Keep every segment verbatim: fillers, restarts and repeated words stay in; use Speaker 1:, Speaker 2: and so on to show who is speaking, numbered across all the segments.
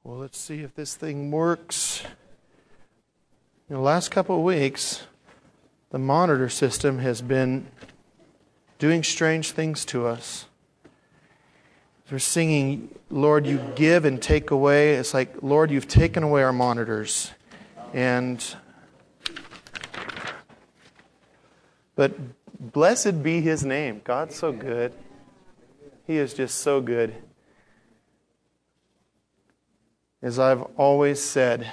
Speaker 1: Well, let's see if this thing works. In the last couple of weeks, the monitor system has been doing strange things to us. They're singing, Lord, you give and take away. It's like, Lord, you've taken away our monitors. And, but blessed be His name. God's so good. He is just so good. As I've always said,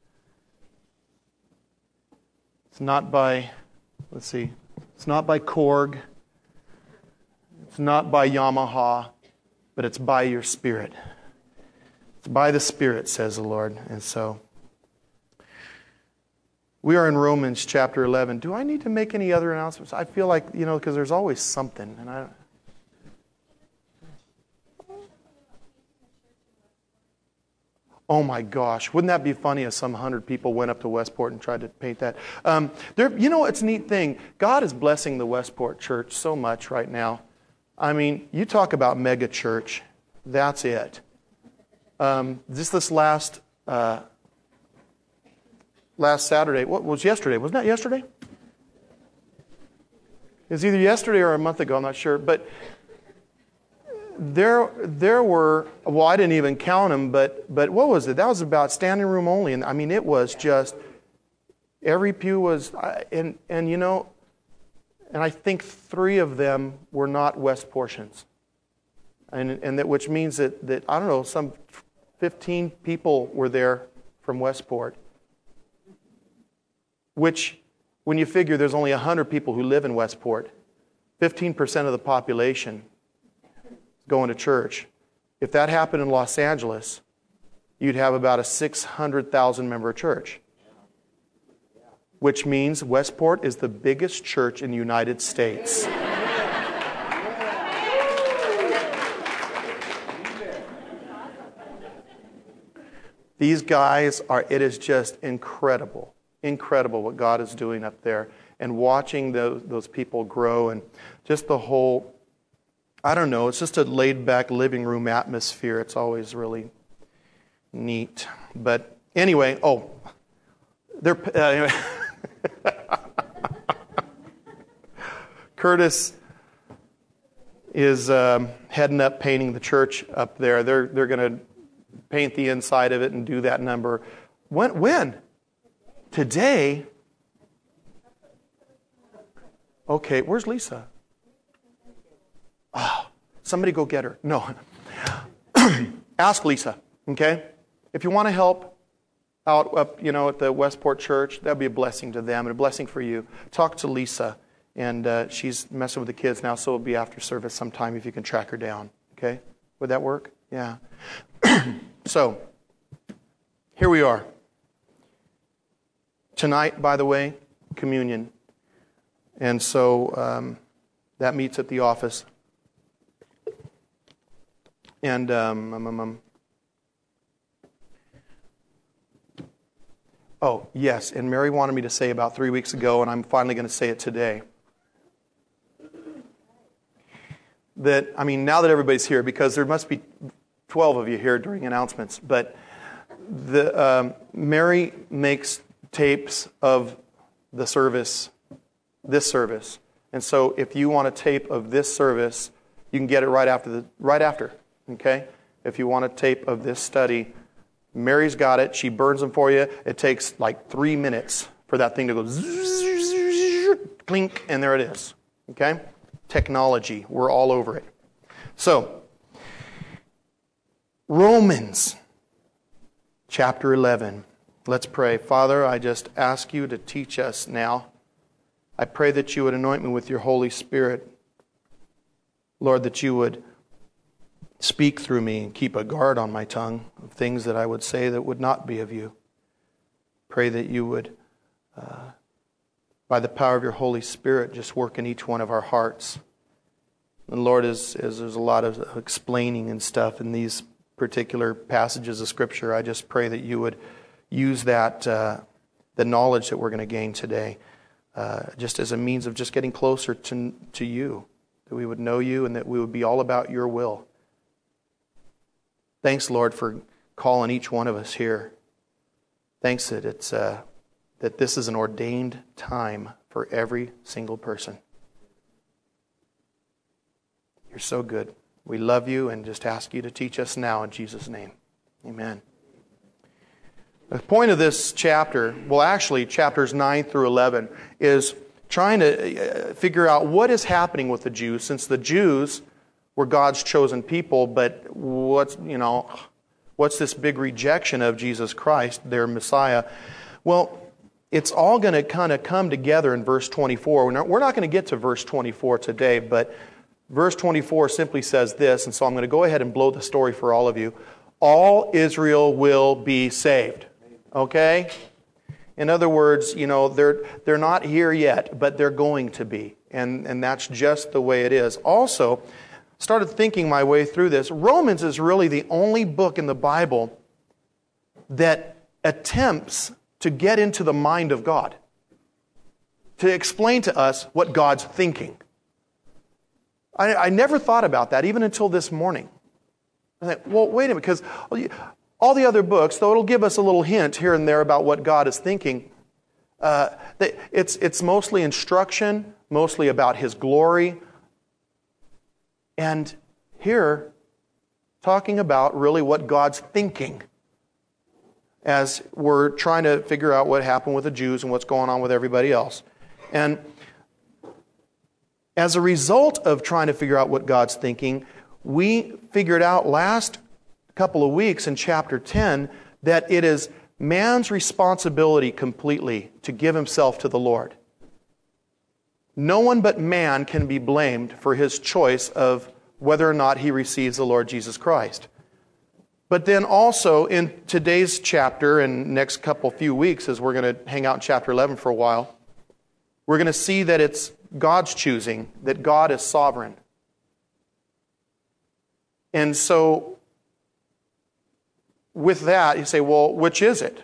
Speaker 1: it's not by, let's see, it's not by Korg, it's not by Yamaha, but it's by your Spirit. It's by the Spirit, says the Lord. And so, we are in Romans chapter eleven. Do I need to make any other announcements? I feel like, you know, because there's always something. And I Oh my gosh, wouldn't that be funny if some hundred people went up to Westport and tried to paint that? Um, there, you know, it's a neat thing. God is blessing the Westport church so much right now. I mean, you talk about mega church, that's it. Um, just this last uh, last Saturday, what was yesterday? Wasn't that yesterday? It was either yesterday or a month ago, I'm not sure. But There, there were. Well, I didn't even count them, but but what was it? That was about standing room only, and I mean, it was just every pew was, and and you know, and I think three of them were not West portions, and and that which means that that I don't know, some fifteen people were there from Westport, which, when you figure there's only a hundred people who live in Westport, fifteen percent of the population going to church. If that happened in Los Angeles, you'd have about a six hundred thousand member church. Which means Westport is the biggest church in the United States. These guys are, it is just incredible. Incredible what God is doing up there. And watching those, those people grow and just the whole, I don't know, it's just a laid-back living room atmosphere. It's always really neat. But anyway, oh, they're uh, anyway. Curtis is um, heading up painting the church up there. They're they're going to paint the inside of it and do that number. When? When? Today? Okay, where's Lisa? Oh, somebody go get her. No. Ask Lisa, okay? If you want to help out up, you know, at the Westport Church, that'd be a blessing to them and a blessing for you. Talk to Lisa, and uh, she's messing with the kids now, so it'll be after service sometime if you can track her down, okay? Would that work? Yeah. So, here we are. Tonight, by the way, communion. And so, um, that meets at the office. And um, um, um, um, oh, yes, and Mary wanted me to say about three weeks ago, and I'm finally going to say it today, that, I mean, now that everybody's here, because there must be twelve of you here during announcements, but the um, Mary makes tapes of the service, this service. And so if you want a tape of this service, you can get it right after the right after. Okay? If you want a tape of this study, Mary's got it. She burns them for you. It takes like three minutes for that thing to go zzz, clink, and there it is. Okay? Technology. We're all over it. So, Romans chapter eleven. Let's pray. Father, I just ask you to teach us now. I pray that you would anoint me with your Holy Spirit. Lord, that you would speak through me and keep a guard on my tongue of things that I would say that would not be of you. Pray that you would, uh, by the power of your Holy Spirit, just work in each one of our hearts. And Lord, as, as there's a lot of explaining and stuff in these particular passages of Scripture, I just pray that you would use that, uh, the knowledge that we're going to gain today, uh, just as a means of just getting closer to, to you, that we would know you and that we would be all about your will. Thanks, Lord, for calling each one of us here. Thanks that it's uh, that this is an ordained time for every single person. You're so good. We love you and just ask you to teach us now in Jesus' name. Amen. The point of this chapter, well actually chapters nine through eleven, is trying to figure out what is happening with the Jews, since the Jews were God's chosen people, but what's, you know, what's this big rejection of Jesus Christ, their Messiah? Well, it's all going to kind of come together in verse twenty-four. We're not, we're not going to get to verse twenty-four today, but verse twenty-four simply says this, and so I'm going to go ahead and blow the story for all of you. All Israel will be saved. Okay? In other words, you know, they're they're not here yet, but they're going to be. And, and that's just the way it is. Also, started thinking my way through this. Romans is really the only book in the Bible that attempts to get into the mind of God, to explain to us what God's thinking. I, I never thought about that, even until this morning. I thought, well, wait a minute, because all the other books, though it'll give us a little hint here and there about what God is thinking, uh, it's, it's mostly instruction, mostly about His glory. And here, talking about really what God's thinking as we're trying to figure out what happened with the Jews and what's going on with everybody else. And as a result of trying to figure out what God's thinking, we figured out last couple of weeks in chapter ten that it is man's responsibility completely to give himself to the Lord. No one but man can be blamed for his choice of whether or not he receives the Lord Jesus Christ. But then also in today's chapter and next couple few weeks, as we're going to hang out in chapter eleven for a while, we're going to see that it's God's choosing, that God is sovereign. And so with that, you say, well, which is it?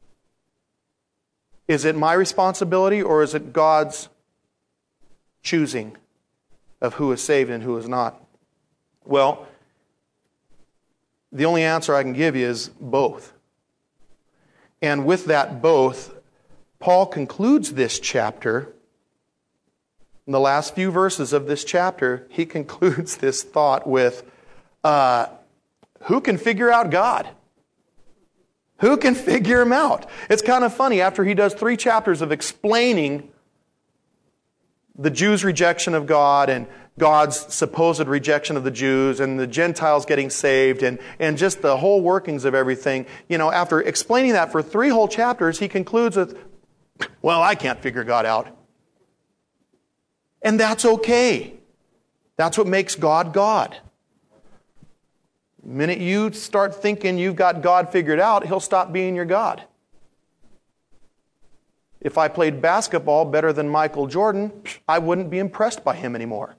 Speaker 1: Is it my responsibility or is it God's choosing of who is saved and who is not? Well, the only answer I can give you is both. And with that both, Paul concludes this chapter. In the last few verses of this chapter, he concludes this thought with, uh, who can figure out God? Who can figure Him out? It's kind of funny, after he does three chapters of explaining the Jews' rejection of God and God's supposed rejection of the Jews and the Gentiles getting saved and, and just the whole workings of everything. You know, after explaining that for three whole chapters, he concludes with, well, I can't figure God out. And that's okay. That's what makes God God. The minute you start thinking you've got God figured out, He'll stop being your God. If I played basketball better than Michael Jordan, I wouldn't be impressed by him anymore.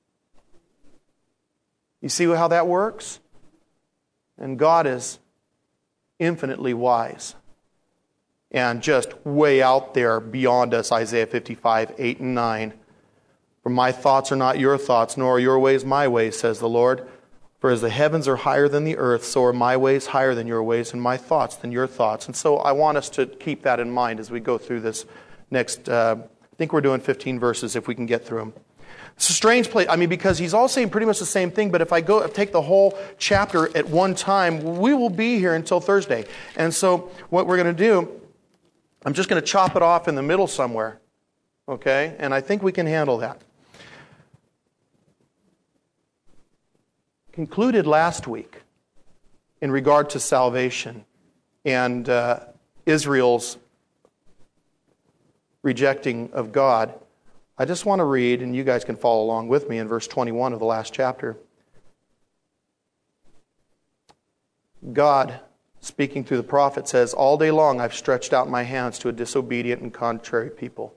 Speaker 1: You see how that works? And God is infinitely wise and just way out there beyond us, Isaiah fifty-five, eight and nine. For my thoughts are not your thoughts, nor are your ways my ways, says the Lord. For as the heavens are higher than the earth, so are my ways higher than your ways, and my thoughts than your thoughts. And so I want us to keep that in mind as we go through this next, uh, I think we're doing fifteen verses if we can get through them. It's a strange place, I mean, because he's all saying pretty much the same thing, but if I go take the whole chapter at one time, we will be here until Thursday. And so what we're going to do, I'm just going to chop it off in the middle somewhere, okay? And I think we can handle that. Concluded last week in regard to salvation and uh, Israel's rejecting of God. I just want to read, and you guys can follow along with me in verse twenty-one of the last chapter. God, speaking through the prophet, says, all day long I've stretched out my hands to a disobedient and contrary people.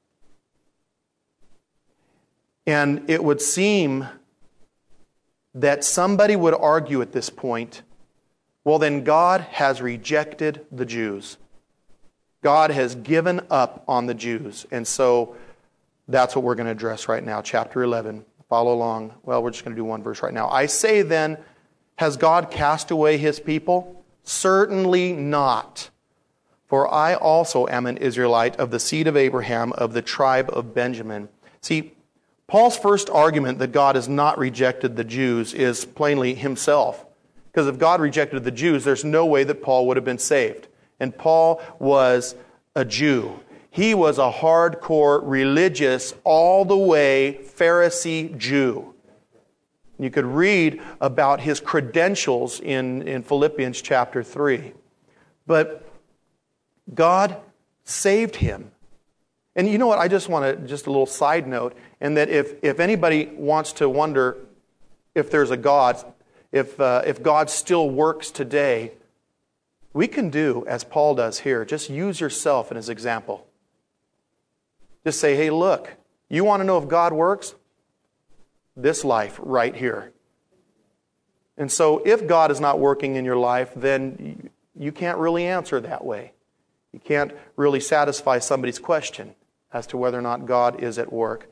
Speaker 1: And it would seem that somebody would argue at this point, well, then God has rejected the Jews. God has given up on the Jews. And so that's what we're going to address right now. Chapter eleven. Follow along. Well, we're just going to do one verse right now. I say then, has God cast away His people? Certainly not. For I also am an Israelite of the seed of Abraham, of the tribe of Benjamin. See, Paul's first argument that God has not rejected the Jews is plainly himself. Because if God rejected the Jews, there's no way that Paul would have been saved. And Paul was a Jew. He was a hardcore, religious, all the way Pharisee Jew. You could read about his credentials in, in Philippians chapter three. But God saved him. And you know what? I just want to, just a little side note, and that if, if anybody wants to wonder if there's a God, if, uh, if God still works today, we can do as Paul does here. Just use yourself as an example. Just say, hey, look, you want to know if God works? This life right here. And so if God is not working in your life, then you can't really answer that way. You can't really satisfy somebody's question as to whether or not God is at work.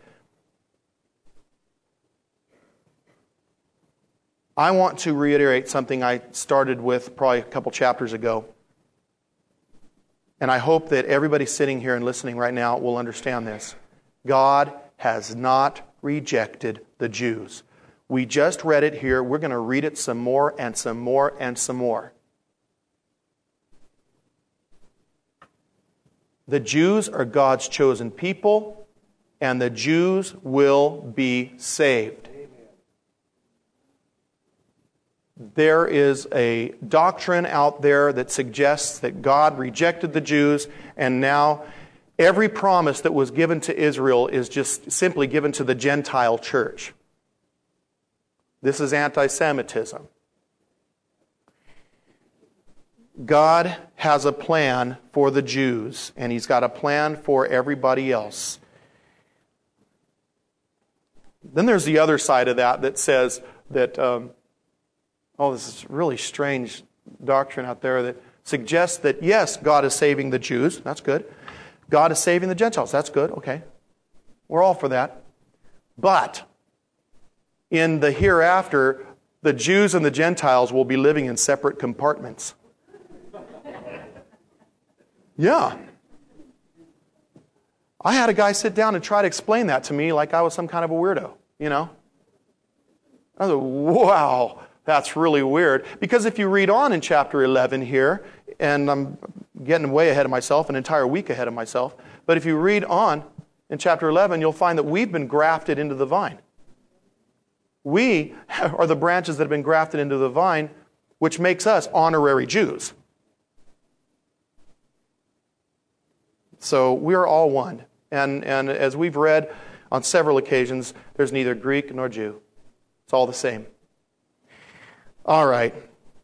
Speaker 1: I want to reiterate something I started with probably a couple chapters ago. And I hope that everybody sitting here and listening right now will understand this. God has not rejected the Jews. We just read it here. We're going to read it some more and some more and some more. The Jews are God's chosen people, and the Jews will be saved. There is a doctrine out there that suggests that God rejected the Jews, and now every promise that was given to Israel is just simply given to the Gentile church. This is anti-Semitism. God has a plan for the Jews, and He's got a plan for everybody else. Then there's the other side of that that says that, um, oh, this is really strange doctrine out there that suggests that, yes, God is saving the Jews. That's good. God is saving the Gentiles. That's good. Okay. We're all for that. But in the hereafter, the Jews and the Gentiles will be living in separate compartments. Yeah. I had a guy sit down and try to explain that to me like I was some kind of a weirdo, you know? I was like, wow, that's really weird. Because if you read on in chapter eleven here, and I'm getting way ahead of myself, an entire week ahead of myself, but if you read on in chapter eleven, you'll find that we've been grafted into the vine. We are the branches that have been grafted into the vine, which makes us honorary Jews. So we are all one. And, and as we've read on several occasions, there's neither Greek nor Jew. It's all the same. All right.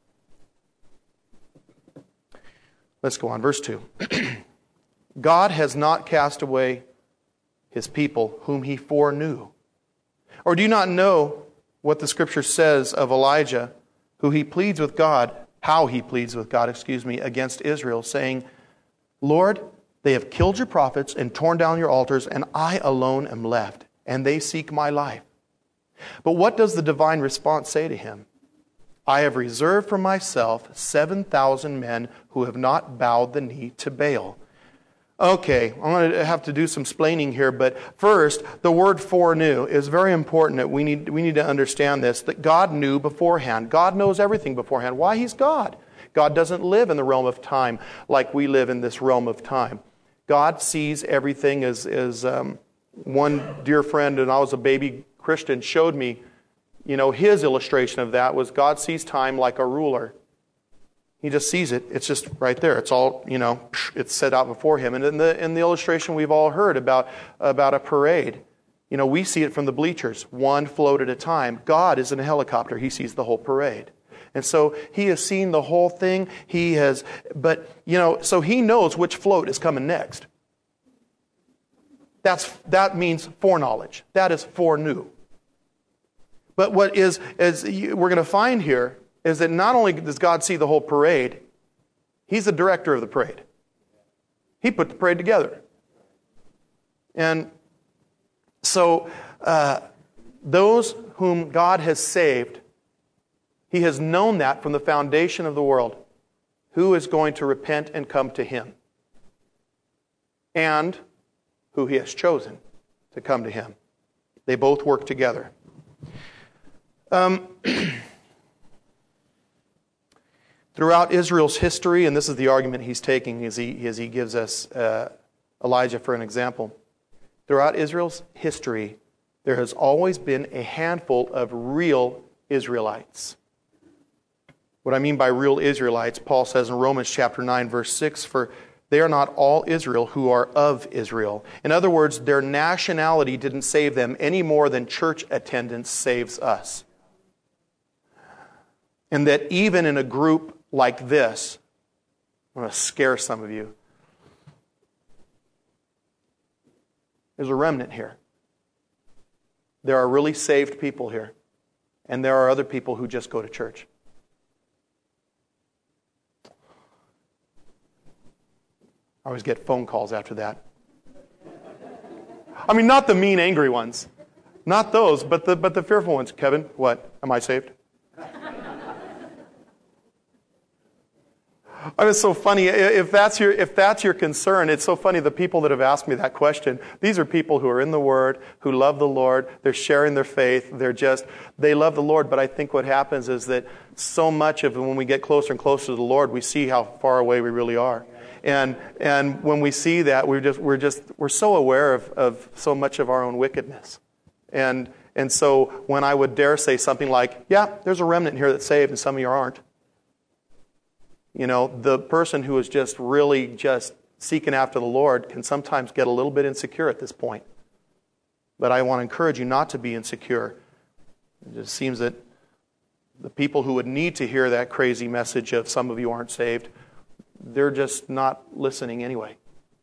Speaker 1: Let's go on. Verse two. God has not cast away His people whom He foreknew. Or do you not know what the Scripture says of Elijah, who he pleads with God, how he pleads with God, excuse me, against Israel, saying, Lord, they have killed your prophets and torn down your altars, and I alone am left, and they seek my life. But what does the divine response say to him? I have reserved for myself seven thousand men who have not bowed the knee to Baal. Okay, I'm going to have to do some explaining here, but first, the word foreknew is very important. That we need, we need to understand this, that God knew beforehand. God knows everything beforehand. Why? He's God. God doesn't live in the realm of time like we live in this realm of time. God sees everything as, as um, one dear friend, and I was a baby Christian, showed me, you know, his illustration of that was God sees time like a ruler. He just sees it. It's just right there. It's all, you know, it's set out before him. And in the in the illustration we've all heard about, about a parade, you know, we see it from the bleachers, one float at a time. God is in a helicopter. He sees the whole parade. And so He has seen the whole thing. He has, but, you know, so He knows which float is coming next. That's, that means foreknowledge. That is foreknew. But what is, is we're going to find here is that not only does God see the whole parade, He's the director of the parade. He put the parade together. And so uh, those whom God has saved, He has known that from the foundation of the world. who is going to repent and come to him, and who he has chosen to come to him. They both work together. Um, throughout Israel's history, and this is the argument he's taking as he, as he gives us uh, Elijah for an example. Throughout Israel's history, there has always been a handful of real Israelites. What I mean by real Israelites, Paul says in Romans chapter nine, verse six, for they are not all Israel who are of Israel. In other words, their nationality didn't save them any more than church attendance saves us. And that even in a group like this, I'm going to scare some of you, there's a remnant here. There are really saved people here. And there are other people who just go to church. I always get phone calls after that. I mean, not the mean, angry ones. Not those, but the but the fearful ones. Kevin, what? Am I saved? I mean, it's so funny. If that's your if that's your concern, it's so funny. The people that have asked me that question, these are people who are in the Word, who love the Lord. They're sharing their faith. They're just they love the Lord. But I think what happens is that so much of it, when we get closer and closer to the Lord, we see how far away we really are. And and when we see that, we're just we're just we're so aware of, of so much of our own wickedness. And and so when I would dare say something like, "Yeah, there's a remnant here that's saved, and some of you aren't." You know, the person who is just really just seeking after the Lord can sometimes get a little bit insecure at this point. But I want to encourage you not to be insecure. It just seems that the people who would need to hear that crazy message of some of you aren't saved, they're just not listening anyway.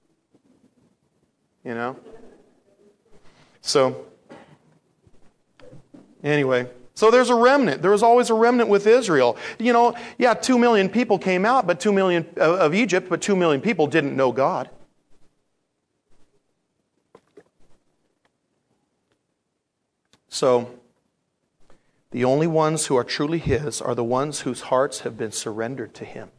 Speaker 1: You know? So, anyway. So there's a remnant. There was always a remnant with Israel. You know, yeah, two million people came out but two million of Egypt, but two million people didn't know God. So, the only ones who are truly His are the ones whose hearts have been surrendered to Him.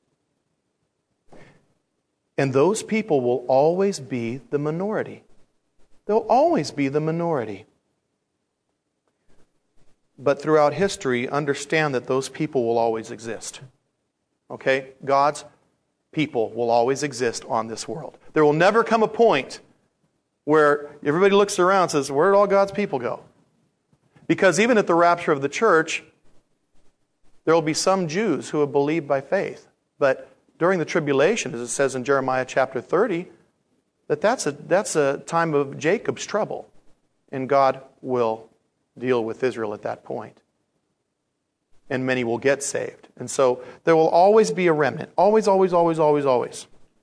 Speaker 1: And those people will always be the minority. They'll always be the minority. But throughout history, understand that those people will always exist. Okay? God's people will always exist on this world. There will never come a point where everybody looks around and says, where did all God's people go? Because even at the rapture of the church, there will be some Jews who have believed by faith. But during the tribulation, as it says in Jeremiah chapter thirty, that that's a, that's a time of Jacob's trouble. And God will deal with Israel at that point. And many will get saved. And so there will always be a remnant. Always, always, always, always, always.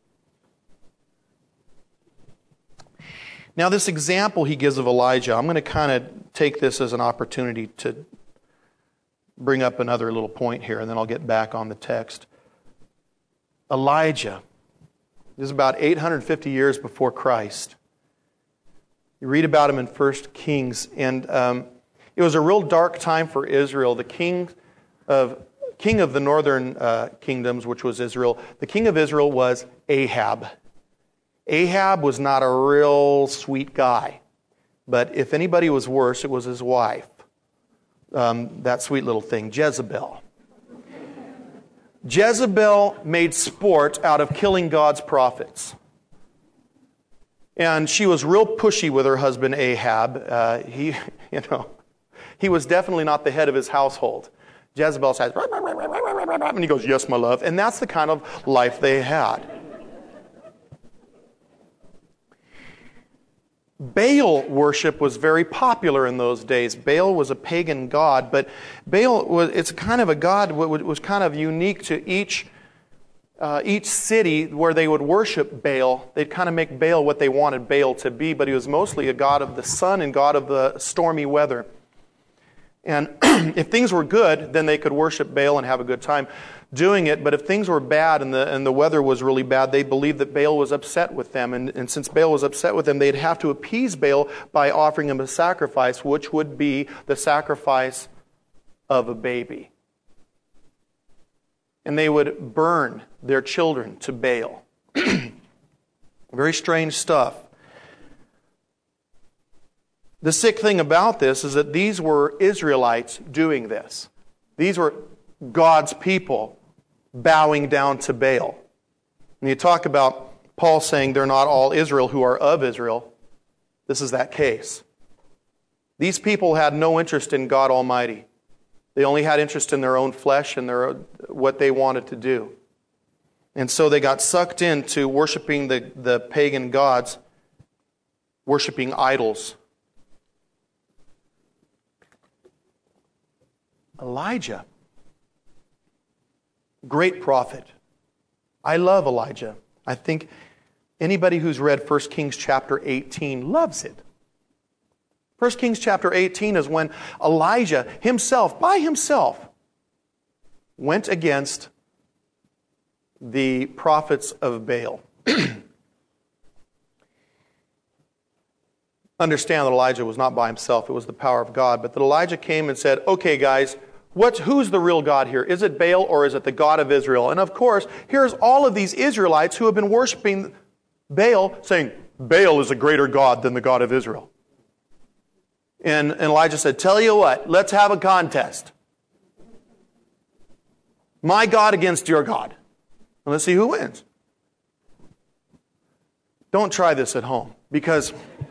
Speaker 1: Now this example he gives of Elijah, I'm going to kind of take this as an opportunity to bring up another little point here, and then I'll get back on the text. Elijah, this is about eight hundred fifty years before Christ. You read about him in First Kings, and um, it was a real dark time for Israel. The king of king of the northern uh, kingdoms, which was Israel, the king of Israel was Ahab. Ahab was not a real sweet guy. But if anybody was worse, it was his wife. Um, that sweet little thing, Jezebel. Jezebel made sport out of killing God's prophets. And she was real pushy with her husband Ahab. Uh, he, you know... He was definitely not the head of his household. Jezebel says, and he goes, yes, my love. And that's the kind of life they had. Baal worship was very popular in those days. Baal was a pagan god, but Baal was, it's kind of a god that was kind of unique to each, uh, each city where they would worship Baal. They'd kind of make Baal what they wanted Baal to be, but he was mostly a god of the sun and god of the stormy weather. And if things were good, then they could worship Baal and have a good time doing it. But if things were bad and the and the weather was really bad, they believed that Baal was upset with them. And, and since Baal was upset with them, they'd have to appease Baal by offering him a sacrifice, which would be the sacrifice of a baby. and they would burn their children to Baal. Very strange stuff. The sick thing about this is that these were Israelites doing this. These were God's people bowing down to Baal. And you talk about Paul saying they're not all Israel who are of Israel. This is that case. These people had no interest in God Almighty. They only had interest in their own flesh and their what they wanted to do. And so they got sucked into worshiping the, the pagan gods, worshiping idols. Elijah, great prophet. I love Elijah. I think anybody who's read First Kings chapter eighteen loves it. First Kings chapter eighteen is when Elijah himself, by himself, went against the prophets of Baal. Understand that Elijah was not by himself. It was the power of God. But that Elijah came and said, okay, guys, what's, who's the real God here? Is it Baal or is it the God of Israel? And of course, here's all of these Israelites who have been worshiping Baal, saying, Baal is a greater God than the God of Israel. And, and Elijah said, tell you what, let's have a contest. My God against your God. And let's see who wins. Don't try this at home, because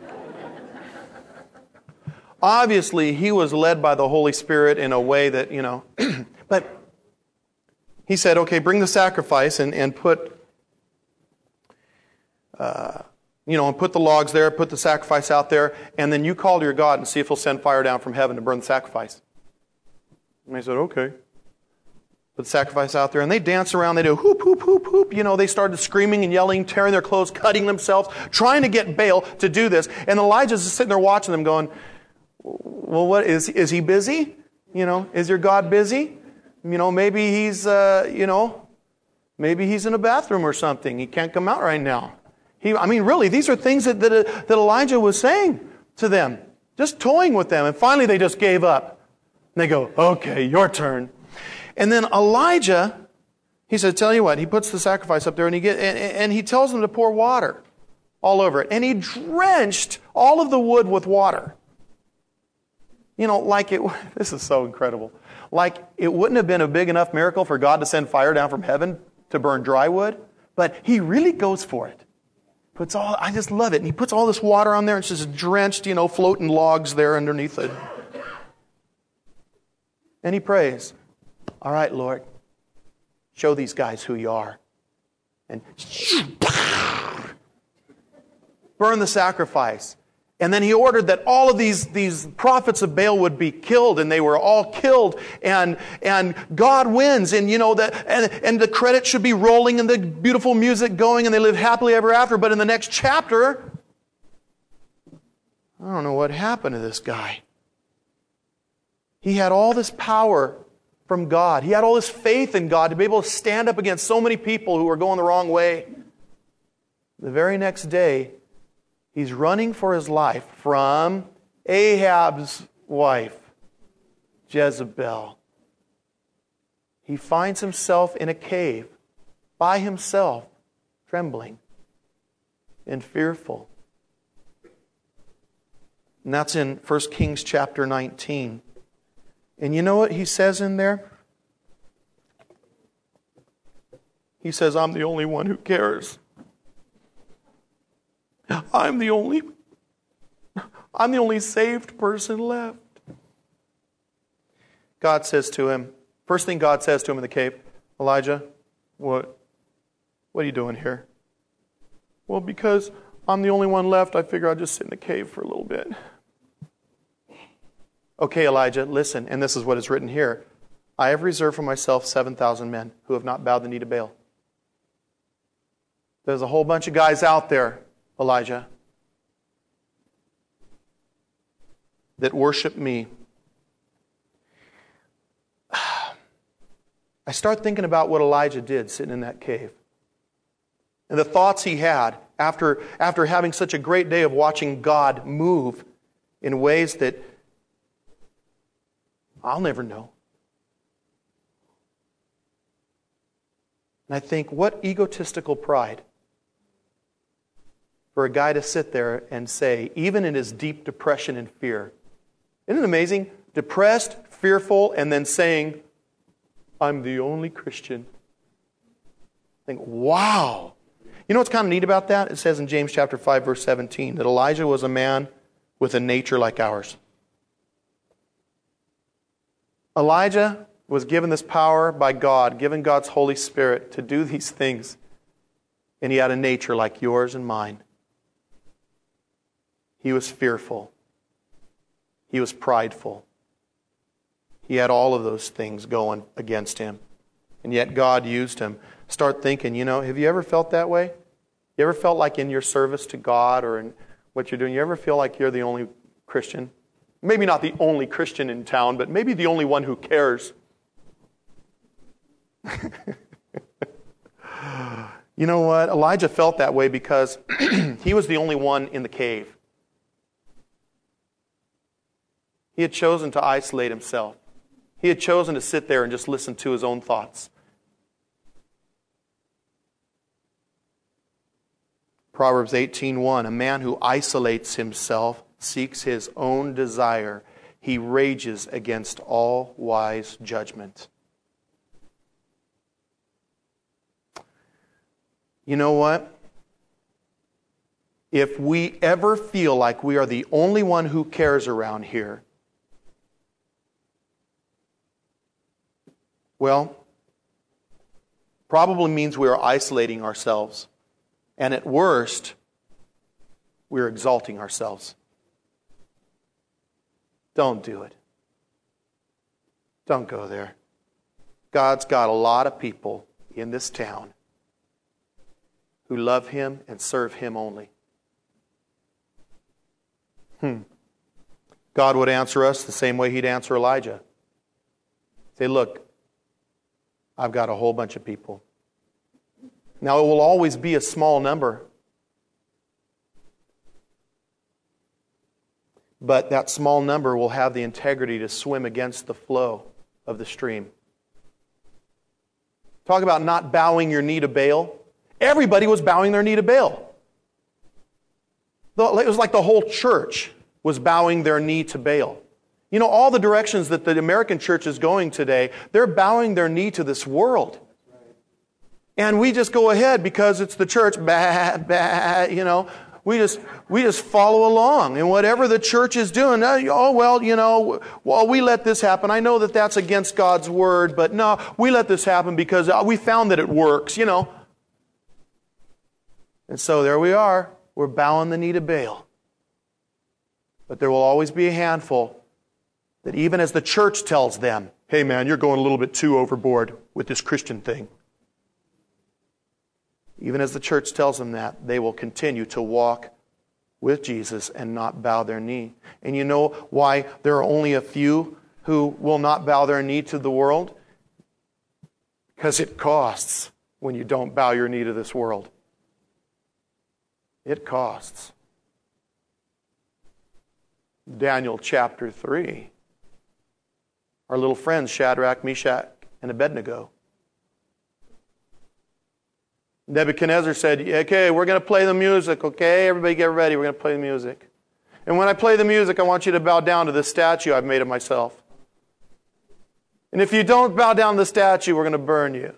Speaker 1: obviously he was led by the Holy Spirit in a way that, you know, but he said, okay, bring the sacrifice and, and put, uh, you know, and put the logs there, put the sacrifice out there, and then you call to your God and see if he'll send fire down from heaven to burn the sacrifice. And they said, okay. Put the sacrifice out there, and they dance around, they do whoop, whoop, whoop, whoop. You know, they started screaming and yelling, tearing their clothes, cutting themselves, trying to get Baal to do this. And Elijah's just sitting there watching them going, well, what, is, is he busy? You know, is your God busy? You know, maybe he's, uh, you know, maybe he's in a bathroom or something. He can't come out right now. He, I mean, really, these are things that, that, that Elijah was saying to them, just toying with them. And finally, they just gave up. And they go, okay, your turn. And then Elijah, he said, tell you what, he puts the sacrifice up there and he get, and, and he tells them to pour water all over it. And he drenched all of the wood with water. You know, like it, this is so incredible. Like it wouldn't have been a big enough miracle for God to send fire down from heaven to burn dry wood, but he really goes for it. Puts all, I just love it. And he puts all this water on there and it's just drenched, you know, floating logs there underneath it. And he prays, all right, Lord, show these guys who you are. And burn the sacrifice. And then he ordered that all of these, these prophets of Baal would be killed, and they were all killed, and, and God wins, and you know that, and, and the credits should be rolling and the beautiful music going, and they live happily ever after. But in the next chapter, I don't know what happened to this guy. He had all this power from God. He had all this faith in God to be able to stand up against so many people who were going the wrong way. The very next day, he's running for his life from Ahab's wife, Jezebel. He finds himself in a cave by himself, trembling and fearful. And that's in First Kings chapter nineteen. And you know what he says in there? He says, I'm the only one who cares. I'm the only, I'm the only saved person left. God says to him, first thing God says to him in the cave, Elijah, what, what are you doing here? Well, because I'm the only one left, I figure I'll just sit in the cave for a little bit. Okay, Elijah, listen, and this is what is written here. I have reserved for myself seven thousand men who have not bowed the knee to Baal. There's a whole bunch of guys out there, Elijah, that worship me. I start thinking about what Elijah did sitting in that cave. And the thoughts he had after, after having such a great day of watching God move in ways that I'll never know. And I think, what egotistical pride for a guy to sit there and say, even in his deep depression and fear, isn't it amazing? Depressed, fearful, and then saying, I'm the only Christian. I think, wow. You know what's kind of neat about that? It says in James chapter five, verse seventeen, that Elijah was a man with a nature like ours. Elijah was given this power by God, given God's Holy Spirit to do these things. And he had a nature like yours and mine. He was fearful. He was prideful. He had all of those things going against him. And yet God used him. Start thinking, you know, have you ever felt that way? You ever felt like in your service to God or in what you're doing, you ever feel like you're the only Christian? Maybe not the only Christian in town, but maybe the only one who cares. You know what? Elijah felt that way because he was the only one in the cave. He had chosen to isolate himself. He had chosen to sit there and just listen to his own thoughts. Proverbs eighteen one, a man who isolates himself seeks his own desire. He rages against all wise judgment. You know what? If we ever feel like we are the only one who cares around here, well, probably means we are isolating ourselves. And at worst, we're exalting ourselves. Don't do it. Don't go there. God's got a lot of people in this town who love Him and serve Him only. Hmm. God would answer us the same way He'd answer Elijah. Say, look, I've got a whole bunch of people. Now, it will always be a small number. But that small number will have the integrity to swim against the flow of the stream. Talk about not bowing your knee to Baal. Everybody was bowing their knee to Baal. It was like the whole church was bowing their knee to Baal. You know, all the directions that the American church is going today, they're bowing their knee to this world. And we just go ahead because it's the church, bah, bah, you know. We just we just follow along. And whatever the church is doing, oh, well, you know, well, we let this happen. I know that that's against God's word, but no, we let this happen because we found that it works, you know. And so there we are. We're bowing the knee to Baal. But there will always be a handful that even as the church tells them, hey, man, you're going a little bit too overboard with this Christian thing. Even as the church tells them that, they will continue to walk with Jesus and not bow their knee. And you know why there are only a few who will not bow their knee to the world? Because it costs when you don't bow your knee to this world. It costs. Daniel chapter three. Our little friends Shadrach, Meshach, and Abednego. Nebuchadnezzar said, okay, we're going to play the music, okay? Everybody get ready, we're going to play the music. And when I play the music, I want you to bow down to this statue I've made of myself. And if you don't bow down to the statue, we're going to burn you.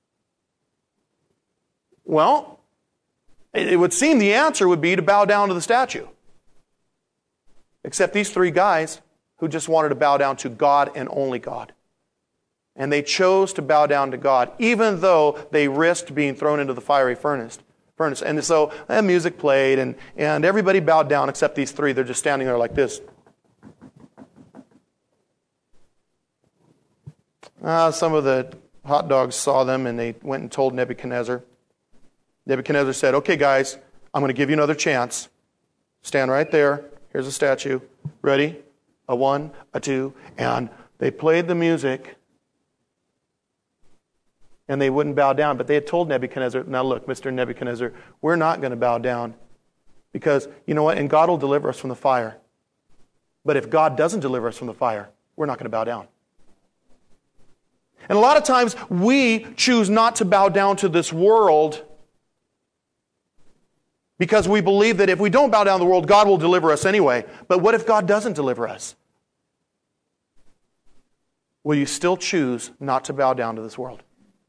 Speaker 1: Well, it would seem the answer would be to bow down to the statue. Except these three guys who just wanted to bow down to God and only God. And they chose to bow down to God, even though they risked being thrown into the fiery furnace. Furnace. And so the music played, and, and everybody bowed down except these three. They're just standing there like this. Uh, some of the hot dogs saw them, and they went and told Nebuchadnezzar. Nebuchadnezzar said, okay, guys, I'm going to give you another chance. Stand right there. Here's a statue. Ready? A one, a two, and they played the music. And they wouldn't bow down. But they had told Nebuchadnezzar, now look, Mister Nebuchadnezzar, we're not going to bow down. Because, you know what? And God will deliver us from the fire. But if God doesn't deliver us from the fire, we're not going to bow down. And a lot of times we choose not to bow down to this world because we believe that if we don't bow down to the world, God will deliver us anyway. But what if God doesn't deliver us? Will you still choose not to bow down to this world?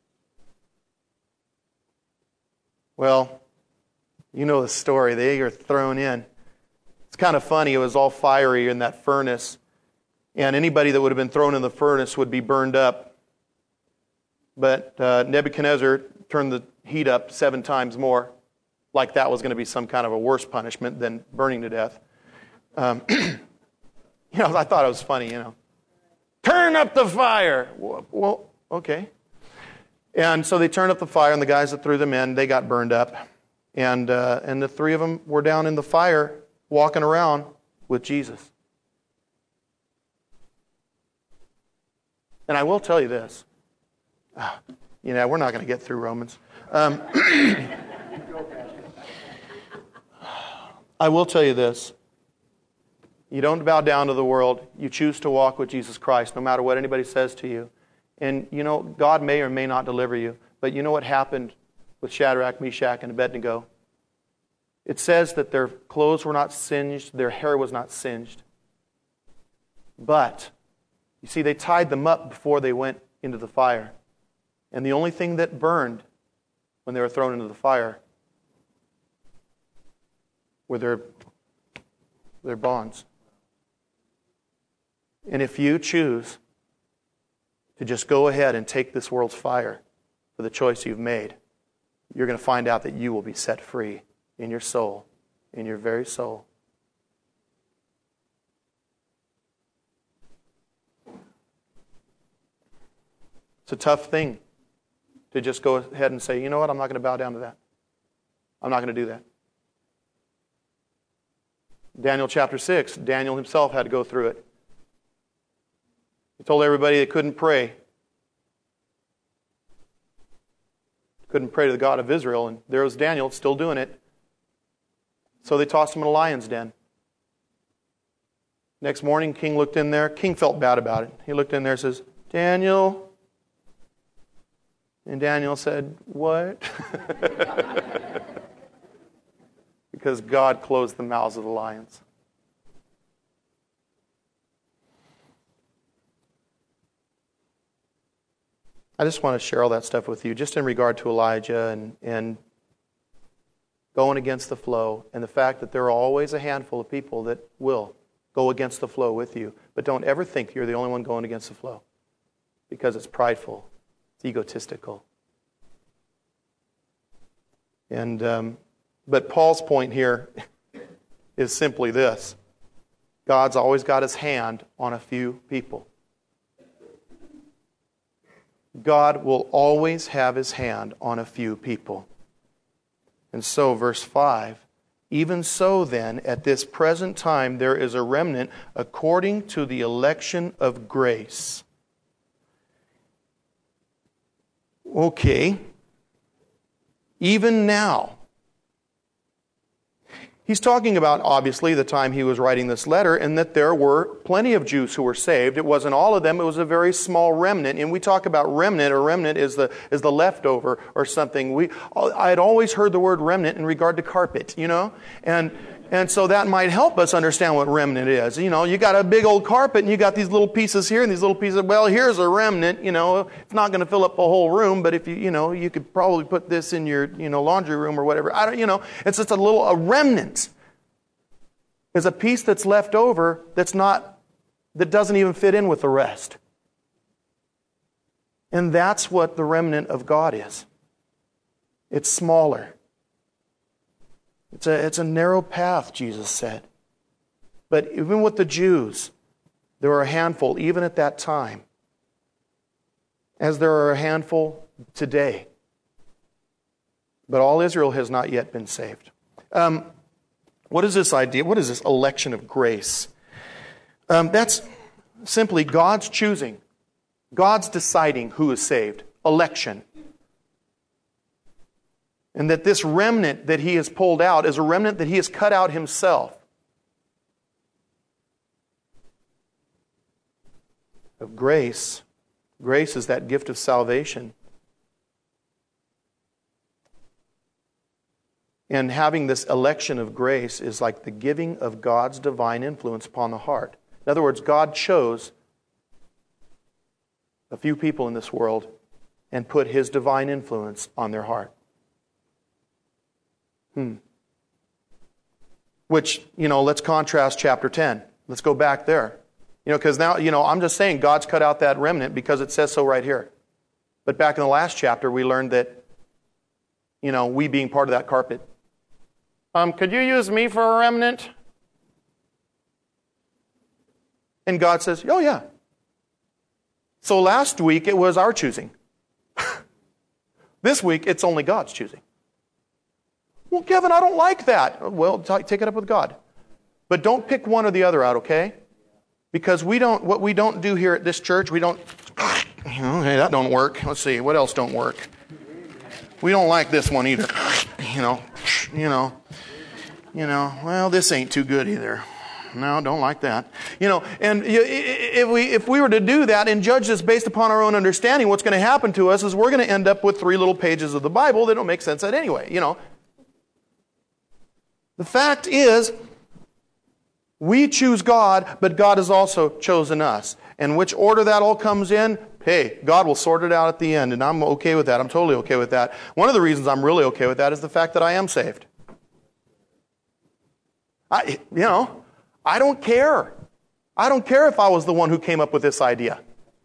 Speaker 1: Well, you know the story. They are thrown in. It's kind of funny. It was all fiery in that furnace. And anybody that would have been thrown in the furnace would be burned up. But uh, Nebuchadnezzar turned the heat up seven times more, like that was going to be some kind of a worse punishment than burning to death. Um, you know, I thought it was funny, you know. Turn up the fire! Well, okay. And so they turned up the fire, and the guys that threw them in, they got burned up. And uh, and the three of them were down in the fire, walking around with Jesus. And I will tell you this. Ah, you know, we're not going to get through Romans. Um, I will tell you this. You don't bow down to the world. You choose to walk with Jesus Christ, no matter what anybody says to you. And, you know, God may or may not deliver you. But you know what happened with Shadrach, Meshach, and Abednego? It says that their clothes were not singed, their hair was not singed. But, you see, they tied them up before they went into the fire. And the only thing that burned when they were thrown into the fire were their, their bonds. And if you choose to just go ahead and take this world's fire for the choice you've made, you're going to find out that you will be set free in your soul, in your very soul. It's a tough thing to just go ahead and say, you know what, I'm not going to bow down to that. I'm not going to do that. Daniel chapter six, Daniel himself had to go through it. He told everybody they couldn't pray. Couldn't pray to the God of Israel, and there was Daniel still doing it. So they tossed him in a lion's den. Next morning, King looked in there. King felt bad about it. He looked in there and says, Daniel. And Daniel said, what? Because God closed the mouths of the lions. I just want to share all that stuff with you, just in regard to Elijah and, and going against the flow, and the fact that there are always a handful of people that will go against the flow with you. But don't ever think you're the only one going against the flow, because it's prideful, it's egotistical. And um, but Paul's point here is simply this: God's always got His hand on a few people. God will always have His hand on a few people. And so, verse five, even so then, at this present time, there is a remnant according to the election of grace. Okay. Even now. He's talking about, obviously, the time he was writing this letter, and that there were plenty of Jews who were saved. It wasn't all of them. It was a very small remnant. And we talk about remnant, or remnant is the is the leftover or something. We I had always heard the word remnant in regard to carpet, you know? And and so that might help us understand what remnant is. You know, you got a big old carpet, and you got these little pieces here and these little pieces. Well, here's a remnant, you know. It's not going to fill up the whole room, but if you, you know, you could probably put this in your, you know, laundry room or whatever. I don't, you know, it's just a little, a remnant is a piece that's left over that's not, that doesn't even fit in with the rest. And that's what the remnant of God is. It's smaller. It's a, it's a narrow path, Jesus said. But even with the Jews, there were a handful, even at that time, as there are a handful today. But all Israel has not yet been saved. Um, what is this idea? What is this election of grace? Um, that's simply God's choosing. God's deciding who is saved. Election. And that this remnant that He has pulled out is a remnant that He has cut out Himself. Of grace, Grace is that gift of salvation. And having this election of grace is like the giving of God's divine influence upon the heart. In other words, God chose a few people in this world and put His divine influence on their heart. Hmm. Which, you know, let's contrast chapter ten. Let's go back there. You know, because now, you know, I'm just saying God's cut out that remnant because it says so right here. But back in the last chapter, we learned that, you know, we being part of that carpet. Um, could you use me for a remnant? And God says, oh yeah. So last week it was our choosing. This week it's only God's choosing. Well, Kevin, I don't like that. Well, t- take it up with God. But don't pick one or the other out, okay? Because we don't, what we don't do here at this church, we don't, you know, hey, that don't work. Let's see, what else don't work? We don't like this one either. You know, you know, you know, well, this ain't too good either. No, don't like that. You know, and if we if we were to do that and judge this based upon our own understanding, what's going to happen to us is we're going to end up with three little pages of the Bible that don't make sense at anyway, you know. The fact is, we choose God, but God has also chosen us. And which order that all comes in, hey, God will sort it out at the end, and I'm okay with that. I'm totally okay with that. One of the reasons I'm really okay with that is the fact that I am saved. I, you know, I don't care. I don't care if I was the one who came up with this idea.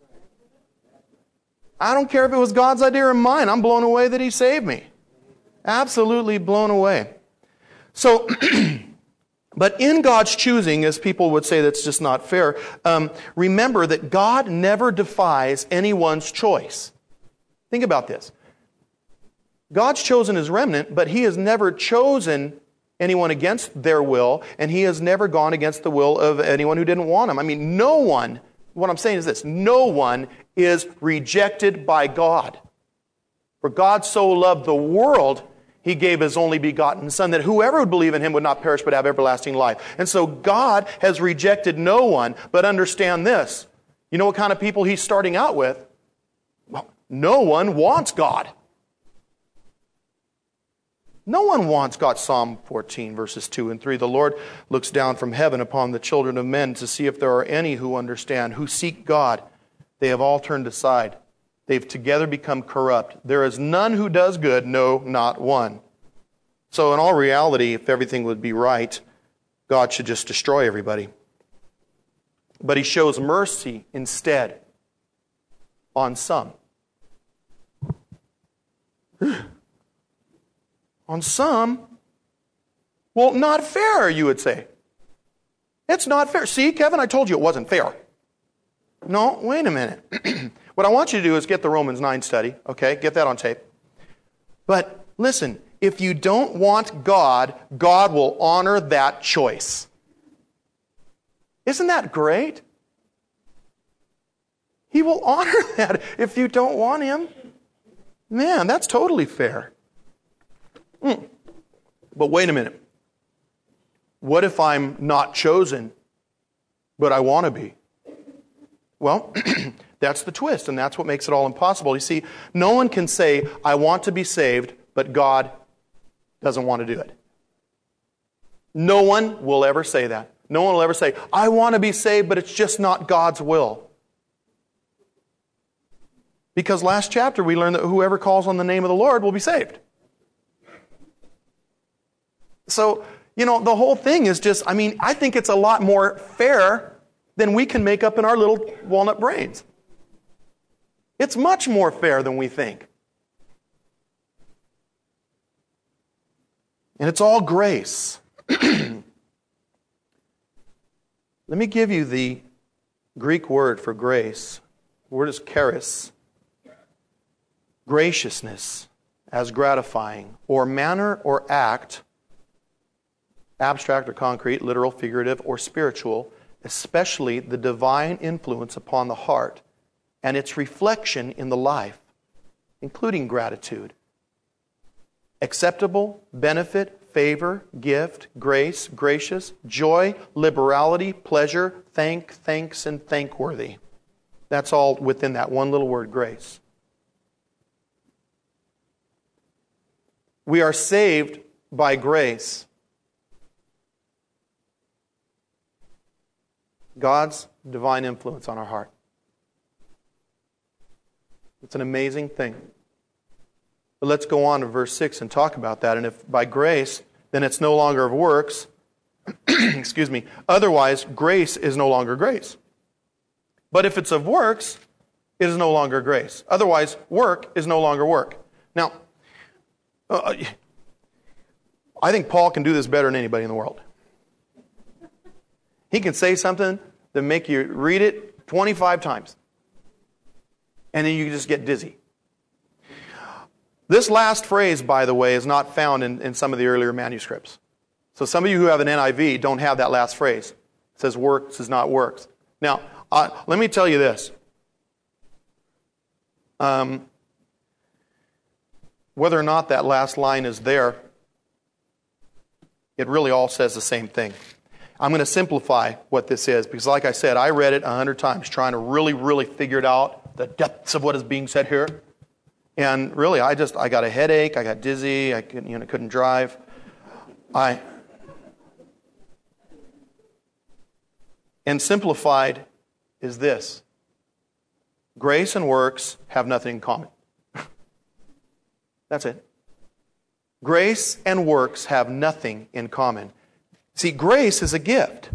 Speaker 1: I don't care if it was God's idea or mine. I'm blown away that He saved me. Absolutely blown away. So, but in God's choosing, as people would say that's just not fair, um, remember that God never defies anyone's choice. Think about this. God's chosen His remnant, but He has never chosen anyone against their will, and He has never gone against the will of anyone who didn't want Him. I mean, no one, what I'm saying is this, no one is rejected by God. For God so loved the world, He gave His only begotten Son, that whoever would believe in Him would not perish but have everlasting life. And so God has rejected no one, but understand this. You know what kind of people He's starting out with? Well, no one wants God. No one wants God. Psalm fourteen, verses two and three. The Lord looks down from heaven upon the children of men to see if there are any who understand, who seek God. They have all turned aside. They've together become corrupt. There is none who does good, no, not one. So in all reality, if everything would be right, God should just destroy everybody. But He shows mercy instead on some. On some? Well, not fair, you would say. It's not fair. See, Kevin, I told you it wasn't fair. No, wait a minute. What I want you to do is get the Romans nine study, okay? Get that on tape. But listen, if you don't want God, God will honor that choice. Isn't that great? He will honor that if you don't want Him. Man, that's totally fair. Mm. But wait a minute. What if I'm not chosen, but I want to be? Well, that's the twist, and that's what makes it all impossible. You see, no one can say, I want to be saved, but God doesn't want to do it. No one will ever say that. No one will ever say, I want to be saved, but it's just not God's will. Because last chapter we learned that whoever calls on the name of the Lord will be saved. So, you know, the whole thing is just, I mean, I think it's a lot more fair than we can make up in our little walnut brains. It's much more fair than we think. And it's all grace. Let me give you the Greek word for grace. The word is charis. Graciousness as gratifying, or manner or act, abstract or concrete, literal, figurative, or spiritual, especially the divine influence upon the heart and its reflection in the life, including gratitude. Acceptable, benefit, favor, gift, grace, gracious, joy, liberality, pleasure, thank, thanks, and thankworthy. That's all within that one little word, grace. We are saved by grace. God's divine influence on our heart. It's an amazing thing. But let's go on to verse six and talk about that. And if by grace, then it's no longer of works. Excuse me. Otherwise, grace is no longer grace. But if it's of works, it is no longer grace. Otherwise, work is no longer work. Now, uh, I think Paul can do this better than anybody in the world. He can say something that make you read it twenty-five times. And then you just get dizzy. This last phrase, by the way, is not found in, in some of the earlier manuscripts. So some of you who have an N I V don't have that last phrase. It says works is not works. Now, uh, let me tell you this. Um, whether or not that last line is there, it really all says the same thing. I'm going to simplify what this is because, like I said, I read it a hundred times trying to really, really figure it out, the depths of what is being said here. And really, I just, I got a headache, I got dizzy, I couldn't, you know, couldn't drive. I, and simplified is this. Grace and works have nothing in common. That's it. Grace and works have nothing in common. See, grace is a gift.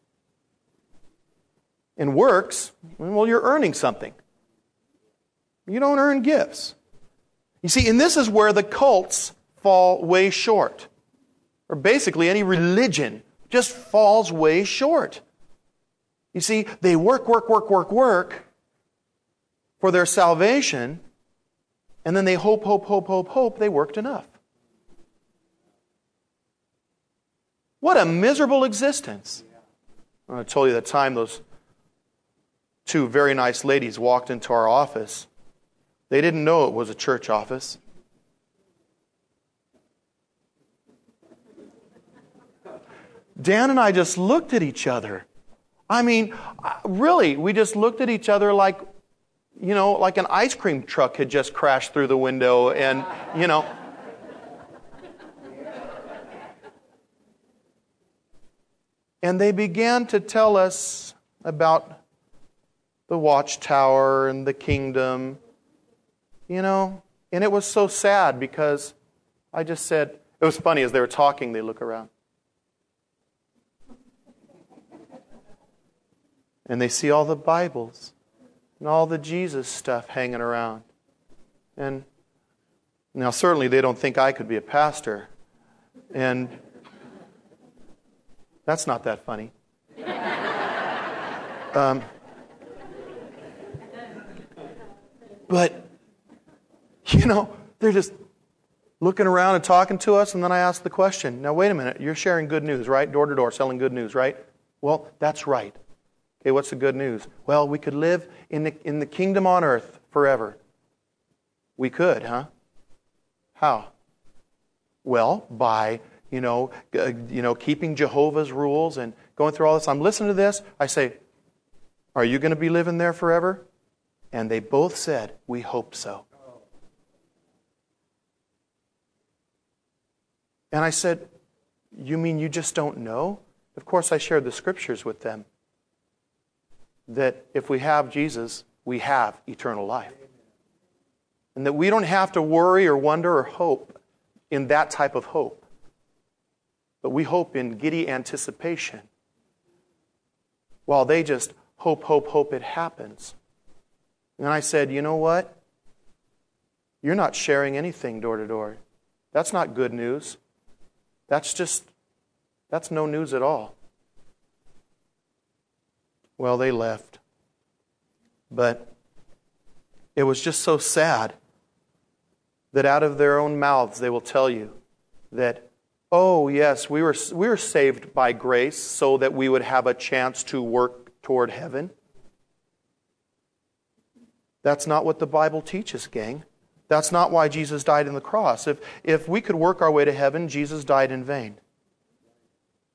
Speaker 1: And works, well, you're earning something. You don't earn gifts. You see, and this is where the cults fall way short. Or basically any religion just falls way short. You see, they work, work, work, work, work for their salvation, and then they hope, hope, hope, hope, hope they worked enough. What a miserable existence. I told you that time those two very nice ladies walked into our office. They didn't know it was a church office. Dan and I just looked at each other. I mean, really, we just looked at each other like, you know, like an ice cream truck had just crashed through the window and, you know. And they began to tell us about the watchtower and the kingdom, you know. And it was so sad because I just said, it was funny as they were talking, they look around. And they see all the Bibles and all the Jesus stuff hanging around. And now certainly they don't think I could be a pastor. And that's not that funny. Um, but, you know, they're just looking around and talking to us, and then I ask the question, now wait a minute, you're sharing good news, right? Door to door, selling good news, right? Well, that's right. Okay, what's the good news? Well, we could live in the, in the kingdom on earth forever. We could, huh? How? Well, by, you know, uh, you know, keeping Jehovah's rules and going through all this. I'm listening to this. I say, are you going to be living there forever? And they both said, we hope so. And I said, you mean you just don't know? Of course, I shared the scriptures with them. That if we have Jesus, we have eternal life. And that we don't have to worry or wonder or hope in that type of hope. But we hope in giddy anticipation. While they just hope, hope, hope it happens. And I said, you know what? You're not sharing anything door to door. That's not good news. That's just, that's no news at all. Well, they left. But it was just so sad that out of their own mouths they will tell you that, oh yes, we were we were saved by grace so that we would have a chance to work toward heaven. That's not what the Bible teaches, gang. That's not why Jesus died on the cross. If if we could work our way to heaven, Jesus died in vain.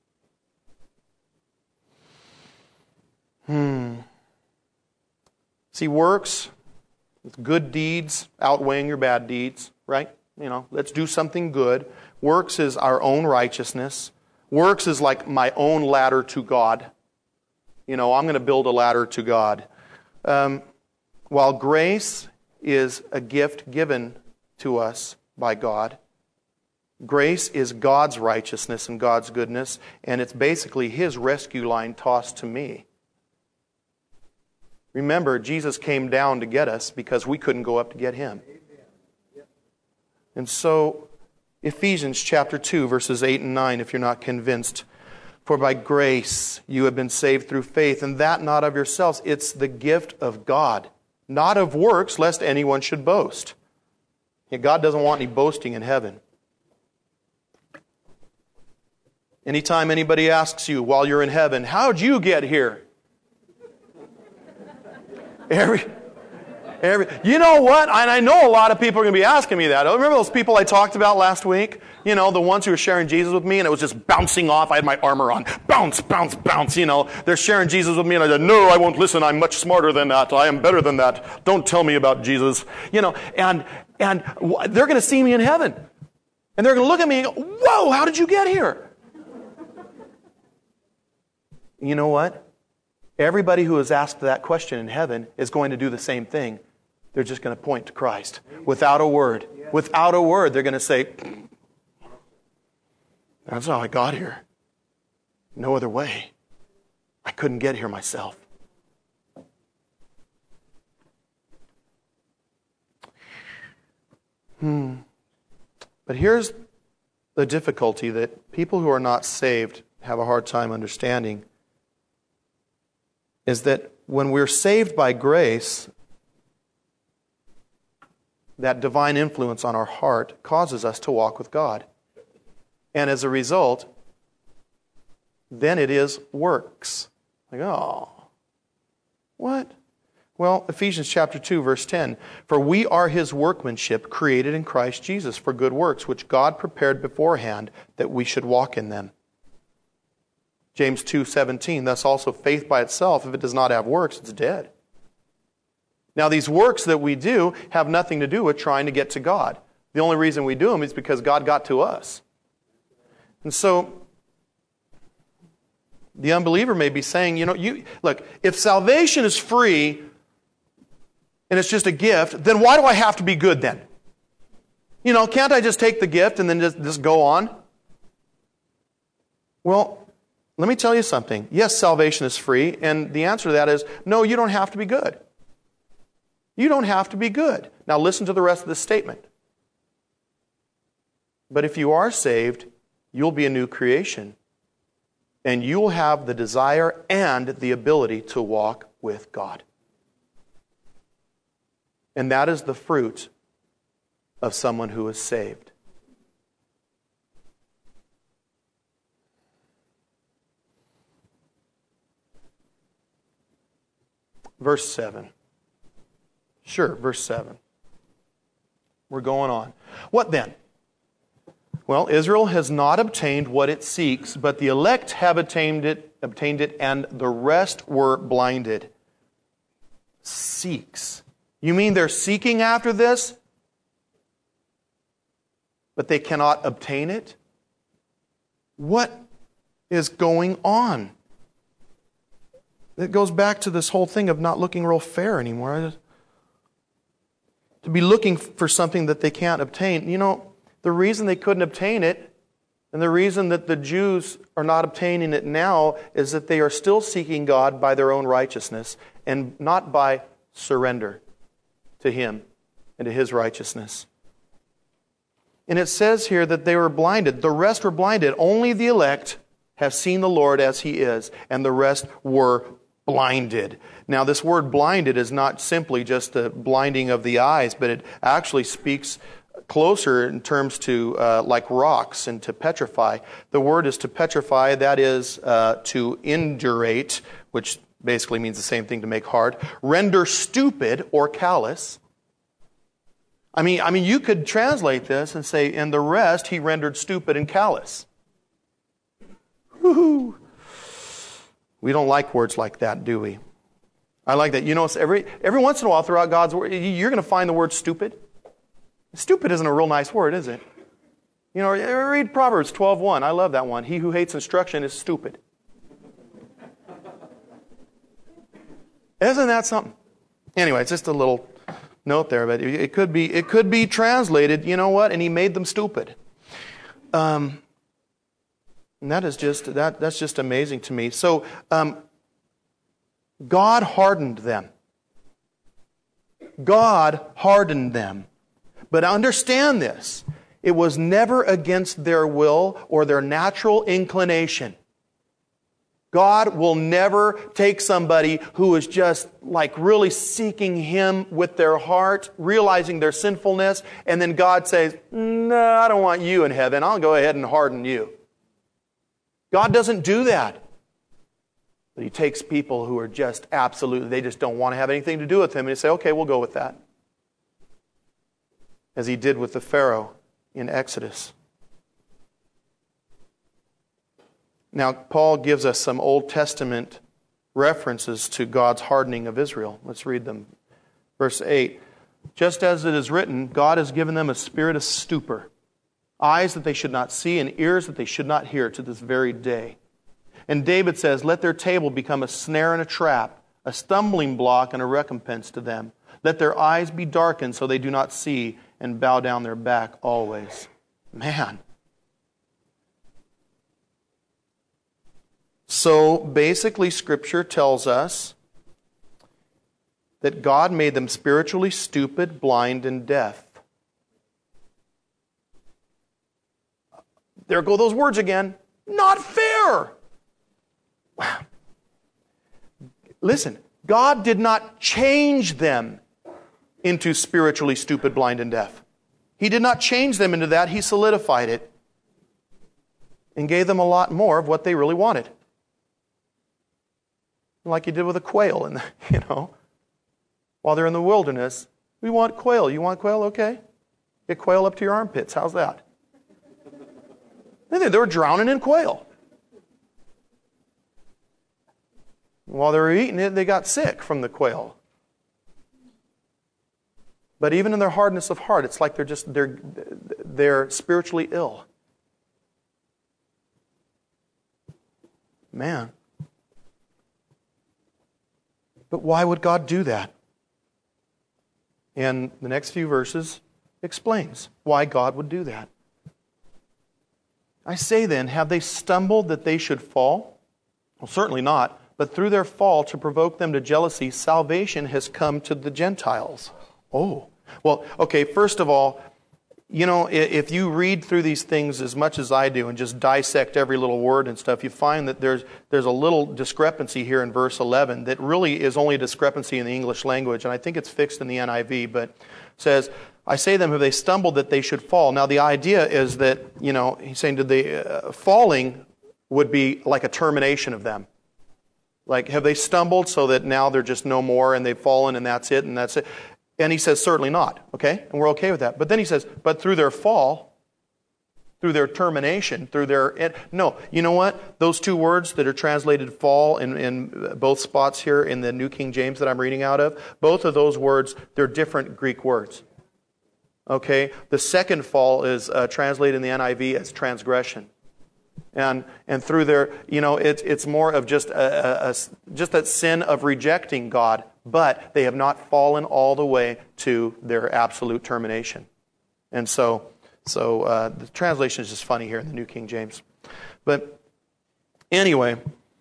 Speaker 1: Hmm. See, works, with good deeds outweighing your bad deeds, right? You know, let's do something good. Works is our own righteousness. Works is like my own ladder to God. You know, I'm going to build a ladder to God. Um, while grace is a gift given to us by God, grace is God's righteousness and God's goodness, and it's basically His rescue line tossed to me. Remember, Jesus came down to get us because we couldn't go up to get Him. And so, Ephesians chapter two, verses eight and nine, if you're not convinced. For by grace you have been saved through faith, and that not of yourselves. It's the gift of God, not of works, lest anyone should boast. Yet God doesn't want any boasting in heaven. Anytime anybody asks you while you're in heaven, how'd you get here? Every, every, you know what? And I know a lot of people are going to be asking me that. Remember those people I talked about last week? You know, the ones who were sharing Jesus with me, and it was just bouncing off. I had my armor on. Bounce, bounce, bounce. You know, they're sharing Jesus with me, and I said, no, I won't listen. I'm much smarter than that. I am better than that. Don't tell me about Jesus. You know, and and they're going to see me in heaven. And they're going to look at me and go, whoa, how did you get here? You know what? Everybody who is asked that question in heaven is going to do the same thing. They're just going to point to Christ without a word. Without a word, they're going to say, that's how I got here. No other way. I couldn't get here myself. Hmm. But here's the difficulty that people who are not saved have a hard time understanding. Is that when we're saved by grace, that divine influence on our heart causes us to walk with God. And as a result, then it is works. Like, oh, what? Well, Ephesians chapter two, verse ten. For we are His workmanship, created in Christ Jesus for good works, which God prepared beforehand that we should walk in them. James two seventeen, thus also faith by itself, if it does not have works, it's dead. Now these works that we do have nothing to do with trying to get to God. The only reason we do them is because God got to us. And so, the unbeliever may be saying, you know, you look, if salvation is free and it's just a gift, then why do I have to be good then? You know, can't I just take the gift and then just, just go on? Well, let me tell you something. Yes, salvation is free, and the answer to that is, no, you don't have to be good. You don't have to be good. Now listen to the rest of this statement. But if you are saved, you'll be a new creation, and you'll have the desire and the ability to walk with God. And that is the fruit of someone who is saved. Verse seven. Sure, verse seven. We're going on. What then? Well, Israel has not obtained what it seeks, but the elect have obtained it, obtained it, and the rest were blinded. Seeks. You mean they're seeking after this, but they cannot obtain it? What is going on? It goes back to this whole thing of not looking real fair anymore. Just, to be looking for something that they can't obtain. You know, the reason they couldn't obtain it, and the reason that the Jews are not obtaining it now, is that they are still seeking God by their own righteousness, and not by surrender to Him and to His righteousness. And it says here that they were blinded. The rest were blinded. Only the elect have seen the Lord as He is, and the rest were blinded. Now, this word blinded is not simply just the blinding of the eyes, but it actually speaks closer in terms to uh, like rocks and to petrify. The word is to petrify, that is uh, to indurate, which basically means the same thing, to make hard. Render stupid or callous. I mean, I mean, you could translate this and say, and the rest He rendered stupid and callous. Woo-hoo. We don't like words like that, do we? I like that. You know, every every once in a while throughout God's word, you're going to find the word stupid. Stupid isn't a real nice word, is it? You know, read Proverbs twelve one. I love that one. He who hates instruction is stupid. Isn't that something? Anyway, it's just a little note there, but it could be it could be translated, you know what? And he made them stupid. Um, and that is just that that's just amazing to me. So um, God hardened them. God hardened them. But understand this, it was never against their will or their natural inclination. God will never take somebody who is just like really seeking Him with their heart, realizing their sinfulness, and then God says, no, I don't want you in heaven. I'll go ahead and harden you. God doesn't do that. But He takes people who are just absolutely, they just don't want to have anything to do with Him, and He say, okay, we'll go with that. As He did with the Pharaoh in Exodus. Now, Paul gives us some Old Testament references to God's hardening of Israel. Let's read them. Verse eight. Just as it is written, God has given them a spirit of stupor, eyes that they should not see and ears that they should not hear to this very day. And David says, let their table become a snare and a trap, a stumbling block and a recompense to them. Let their eyes be darkened so they do not see and bow down their back always. Man. So basically Scripture tells us that God made them spiritually stupid, blind, and deaf. There go those words again. Not fair. Listen, God did not change them into spiritually stupid, blind, and deaf. He did not change them into that. He solidified it and gave them a lot more of what they really wanted. Like He did with a quail, and you know, while they're in the wilderness, we want quail. You want quail? Okay. Get quail up to your armpits. How's that? They were drowning in quail. While they were eating it, they got sick from the quail. But even in their hardness of heart, it's like they're just they're they're spiritually ill. Man. But why would God do that? And the next few verses explains why God would do that. I say then, have they stumbled that they should fall? Well, certainly not. But through their fall, to provoke them to jealousy, salvation has come to the Gentiles. Oh, well, okay, first of all, you know, if you read through these things as much as I do and just dissect every little word and stuff, you find that there's there's a little discrepancy here in verse eleven that really is only a discrepancy in the English language, and I think it's fixed in the N I V, but it says, I say them, have they stumbled that they should fall? Now, the idea is that, you know, he's saying that the uh, falling would be like a termination of them. Like, have they stumbled so that now they're just no more and they've fallen and that's it and that's it? And he says, certainly not, okay? And we're okay with that. But then he says, but through their fall, through their termination, through their... No, you know what? Those two words that are translated fall in, in both spots here in the New King James that I'm reading out of, both of those words, they're different Greek words. Okay? The second fall is uh, translated in the N I V as transgression. And and through their, you know, it's it's more of just a, a, a just that sin of rejecting God, but they have not fallen all the way to their absolute termination. And so, so uh, the translation is just funny here in the New King James. But anyway,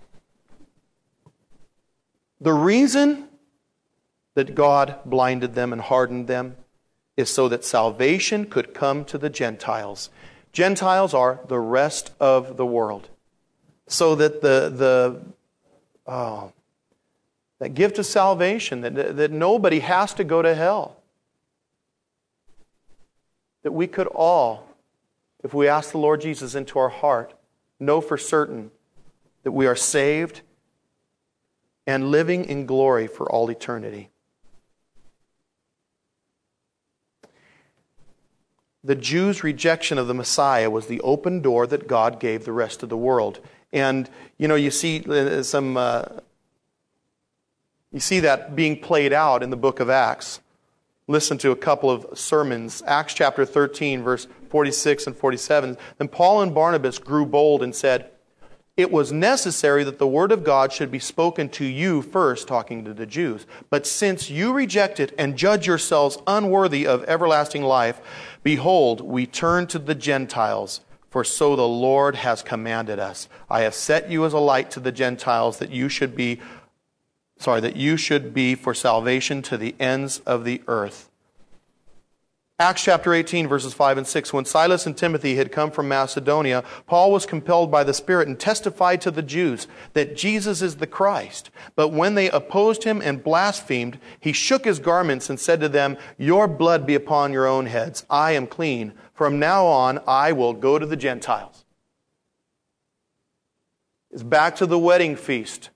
Speaker 1: the reason that God blinded them and hardened them is so that salvation could come to the Gentiles. Gentiles are the rest of the world. So that the the oh, that gift of salvation, that, that nobody has to go to hell. That we could all, if we ask the Lord Jesus into our heart, know for certain that we are saved and living in glory for all eternity. The Jews' rejection of the Messiah was the open door that God gave the rest of the world. And, you know, you see some uh, You see that being played out in the book of Acts. Listen to a couple of sermons. Acts chapter thirteen, verse forty-six and forty-seven. Then Paul and Barnabas grew bold and said, "It was necessary that the word of God should be spoken to you first," talking to the Jews. "But since you reject it and judge yourselves unworthy of everlasting life, behold, we turn to the Gentiles, for so the Lord has commanded us. I have set you as a light to the Gentiles, that you should be, sorry, that you should be for salvation to the ends of the earth." Acts chapter eighteen, verses five and six. When Silas and Timothy had come from Macedonia, Paul was compelled by the Spirit and testified to the Jews that Jesus is the Christ. But when they opposed him and blasphemed, he shook his garments and said to them, "Your blood be upon your own heads. I am clean. From now on, I will go to the Gentiles." It's back to the wedding feast.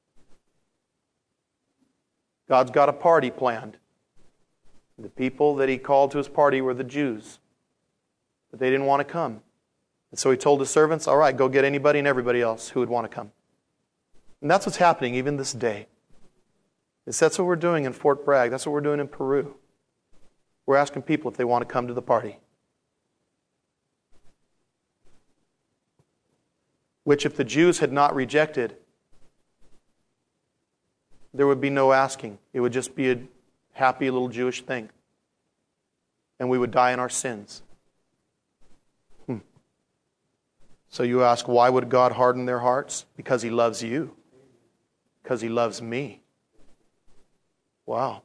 Speaker 1: God's got a party planned. The people that he called to his party were the Jews. But they didn't want to come. And so he told his servants, all right, go get anybody and everybody else who would want to come. And that's what's happening even this day. It's, that's what we're doing in Fort Bragg. That's what we're doing in Peru. We're asking people if they want to come to the party. Which if the Jews had not rejected, there would be no asking. It would just be a happy little Jewish thing. And we would die in our sins. Hmm. So you ask, why would God harden their hearts? Because He loves you. Because He loves me. Wow.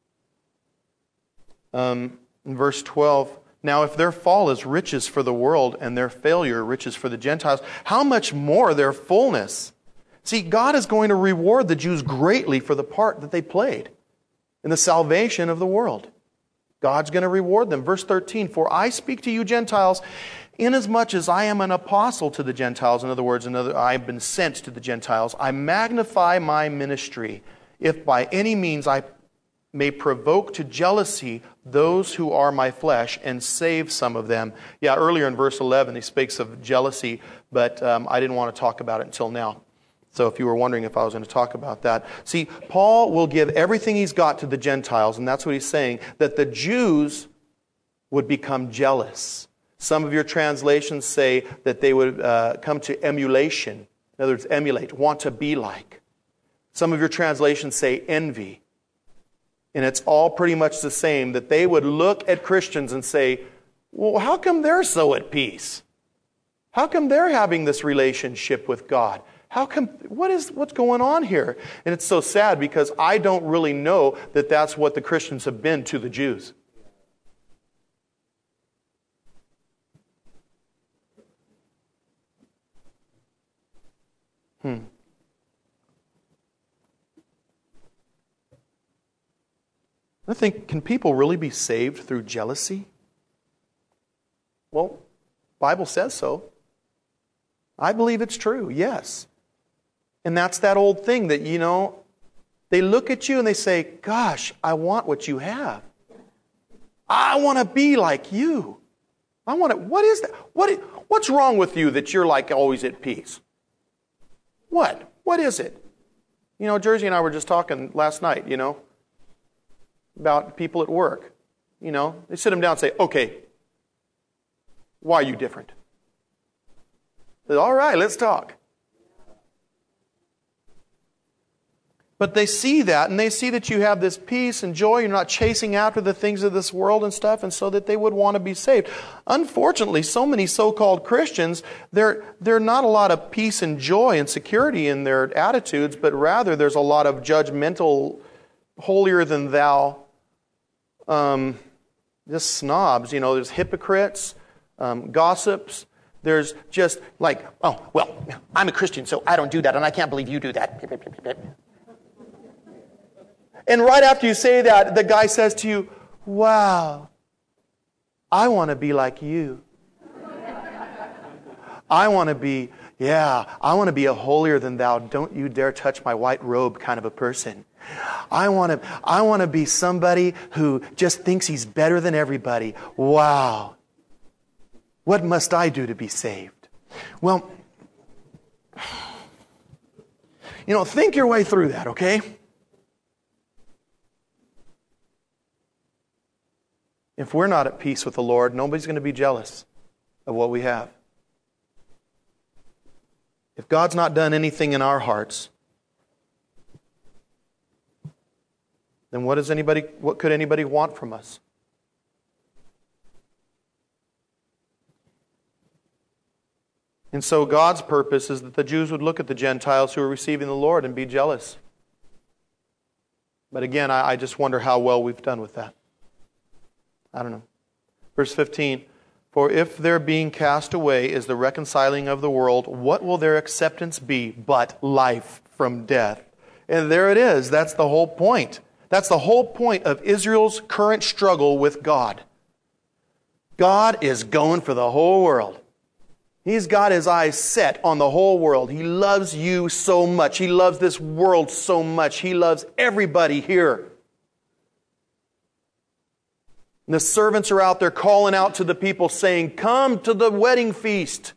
Speaker 1: Um, in verse twelve, now if their fall is riches for the world and their failure riches for the Gentiles, how much more their fullness? See, God is going to reward the Jews greatly for the part that they played in the salvation of the world. God's going to reward them. Verse thirteen, for I speak to you Gentiles, inasmuch as I am an apostle to the Gentiles. In other words, another, I have been sent to the Gentiles. I magnify my ministry, if by any means I may provoke to jealousy those who are my flesh and save some of them. Yeah, earlier in verse eleven, he speaks of jealousy, but um, I didn't want to talk about it until now. So if you were wondering if I was going to talk about that. See, Paul will give everything he's got to the Gentiles, and that's what he's saying, that the Jews would become jealous. Some of your translations say that they would uh, come to emulation. In other words, emulate, want to be like. Some of your translations say envy. And it's all pretty much the same, that they would look at Christians and say, well, how come they're so at peace? How come they're having this relationship with God? How come, what is, what's going on here? And it's so sad because I don't really know that that's what the Christians have been to the Jews. Hmm. I think, can people really be saved through jealousy? Well, the Bible says so. I believe it's true, yes. And that's that old thing that, you know, they look at you and they say, gosh, I want what you have. I want to be like you. I want to, what is that? What, what's wrong with you that you're like always at peace? What? What is it? You know, Jersey and I were just talking last night, you know, about people at work. You know, they sit them down and say, okay, why are you different? They say, all right, let's talk. But they see that, and they see that you have this peace and joy. You're not chasing after the things of this world and stuff, and so that they would want to be saved. Unfortunately, so many so-called Christians, they're, they're not a lot of peace and joy and security in their attitudes, but rather there's a lot of judgmental, holier-than-thou, um, just snobs. You know, there's hypocrites, um, gossips. There's just like, oh, well, I'm a Christian, so I don't do that, and I can't believe you do that. And right after you say that, the guy says to you, wow, I want to be like you. I want to be, yeah, I want to be a holier than thou, don't you dare touch my white robe kind of a person. I want to, I want to be somebody who just thinks he's better than everybody. Wow. What must I do to be saved? Well, you know, think your way through that, okay? If we're not at peace with the Lord, nobody's going to be jealous of what we have. If God's not done anything in our hearts, then what does anybody, what could anybody want from us? And so God's purpose is that the Jews would look at the Gentiles who are receiving the Lord and be jealous. But again, I, I just wonder how well we've done with that. I don't know. Verse fifteen, for if their being cast away is the reconciling of the world, what will their acceptance be but life from death? And there it is. That's the whole point. That's the whole point of Israel's current struggle with God. God is going for the whole world. He's got His eyes set on the whole world. He loves you so much. He loves this world so much. He loves everybody here. And the servants are out there calling out to the people saying, come to the wedding feast.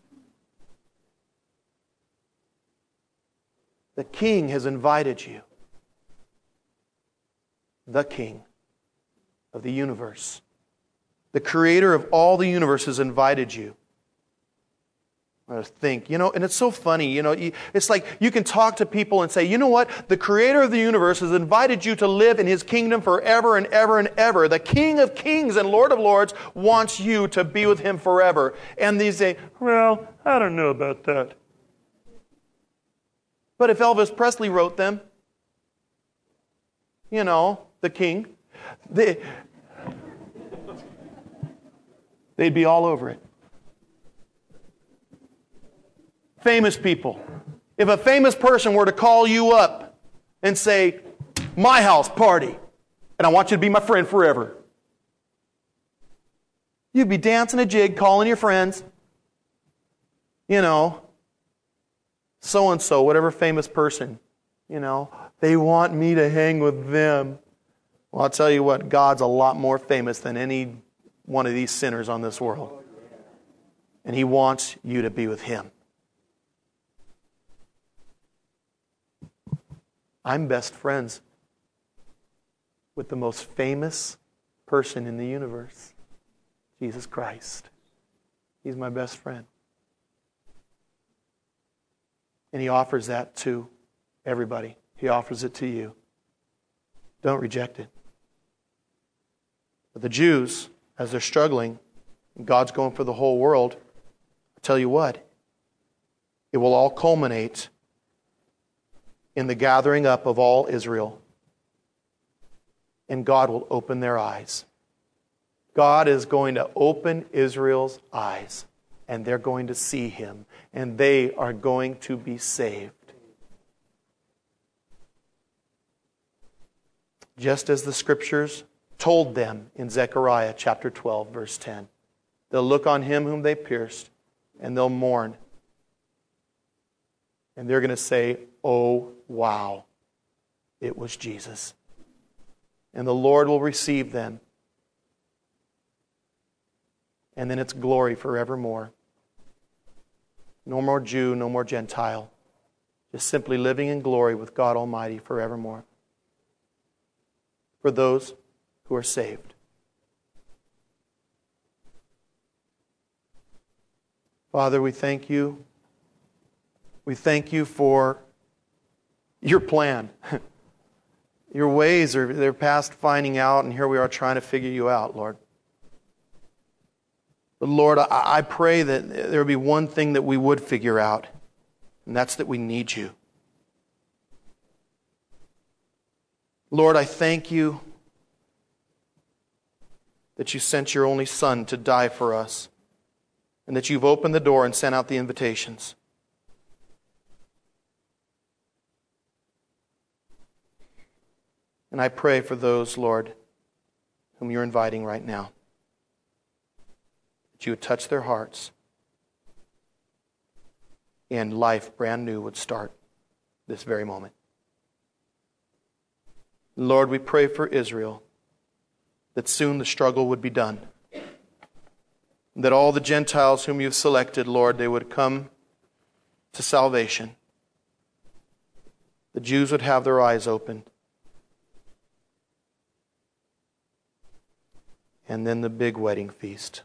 Speaker 1: The King has invited you. The King of the universe. The Creator of all the universe has invited you. I think, you know, and it's so funny, you know, it's like you can talk to people and say, you know what, the Creator of the universe has invited you to live in His kingdom forever and ever and ever. The King of kings and Lord of lords wants you to be with Him forever. And they say, well, I don't know about that. But if Elvis Presley wrote them, you know, the King, they, they'd be all over it. Famous people. If a famous person were to call you up and say, my house party, and I want you to be my friend forever, you'd be dancing a jig, calling your friends, you know, so-and-so, whatever famous person, you know, they want me to hang with them. Well, I'll tell you what, God's a lot more famous than any one of these sinners on this world. And He wants you to be with Him. I'm best friends with the most famous person in the universe, Jesus Christ. He's my best friend. And He offers that to everybody. He offers it to you. Don't reject it. But the Jews, as they're struggling, and God's going for the whole world, I tell you what, it will all culminate in the gathering up of all Israel. And God will open their eyes. God is going to open Israel's eyes. And they're going to see Him. And they are going to be saved. Just as the Scriptures told them in Zechariah chapter twelve, verse ten. They'll look on Him whom they pierced, and they'll mourn. And they're going to say, oh, wow, it was Jesus. And the Lord will receive them. And then it's glory forevermore. No more Jew, no more Gentile. Just simply living in glory with God Almighty forevermore. For those who are saved. Father, we thank You. We thank You for Your plan. Your ways are they're past finding out, and here we are trying to figure You out, Lord. But Lord, I, I pray that there would be one thing that we would figure out, and that's that we need You. Lord, I thank You that You sent Your only Son to die for us, and that You've opened the door and sent out the invitations. And I pray for those, Lord, whom You're inviting right now, that You would touch their hearts and life brand new would start this very moment. Lord, we pray for Israel, that soon the struggle would be done. That all the Gentiles whom You've selected, Lord, they would come to salvation. The Jews would have their eyes opened. and then the big wedding feast.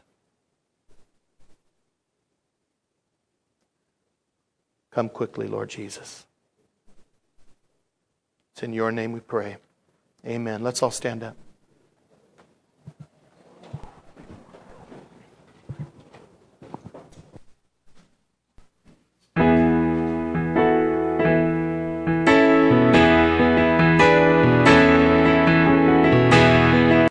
Speaker 1: Come quickly, Lord Jesus. It's in your name we pray. Amen. Let's all stand up.